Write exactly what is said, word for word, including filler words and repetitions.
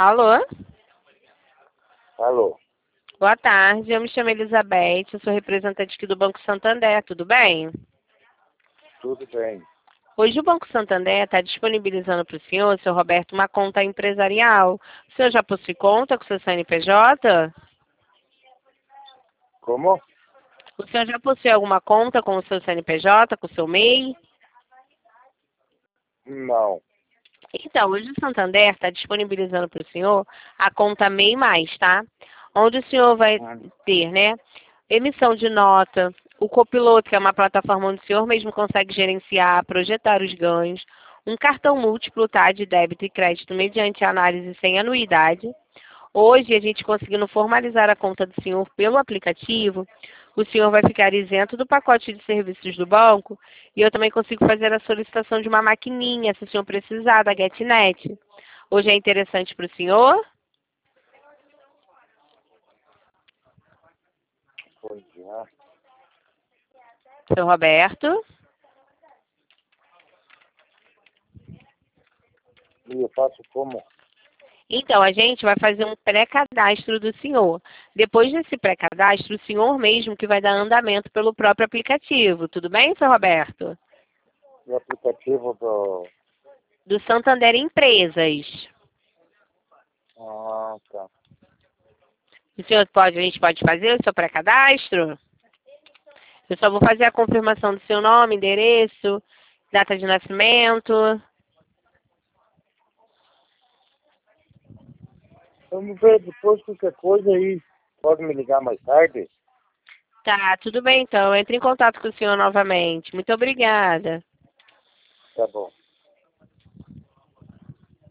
Alô? Alô, Boa tarde, eu me chamo Elizabeth, eu sou representante aqui do Banco Santander, tudo bem? tudo bem? Hoje o Banco Santander está disponibilizando para o senhor, seu Roberto, uma conta empresarial. O senhor já possui conta com o seu C N P J? Como? O senhor já possui alguma conta com o seu C N P J, com o seu M E I? Não. Então, hoje o Santander está disponibilizando para o senhor a conta M E I Mais, tá? Onde o senhor vai Hum, ter, né, emissão de nota, o copiloto, que é uma plataforma onde o senhor mesmo consegue gerenciar, projetar os ganhos, um cartão múltiplo, tá, de débito e crédito mediante análise sem anuidade. Hoje, a gente conseguindo formalizar a conta do senhor pelo aplicativo, o senhor vai ficar isento do pacote de serviços do banco e eu também consigo fazer a solicitação de uma maquininha, se o senhor precisar, da GetNet. Hoje é interessante para o senhor? Pois é. Seu Roberto? E eu faço como? Então, a gente vai fazer um pré-cadastro do senhor. Depois desse pré-cadastro, o senhor mesmo que vai dar andamento pelo próprio aplicativo. Tudo bem, seu Roberto? O aplicativo do... Do Santander Empresas. Ah, tá. O senhor pode, a gente pode fazer o seu pré-cadastro? Eu só vou fazer a confirmação do seu nome, endereço, data de nascimento. Vamos ver depois qualquer coisa aí. Pode me ligar mais tarde? Tá, tudo bem então. Entre em contato com o senhor novamente. Muito obrigada. Tá bom.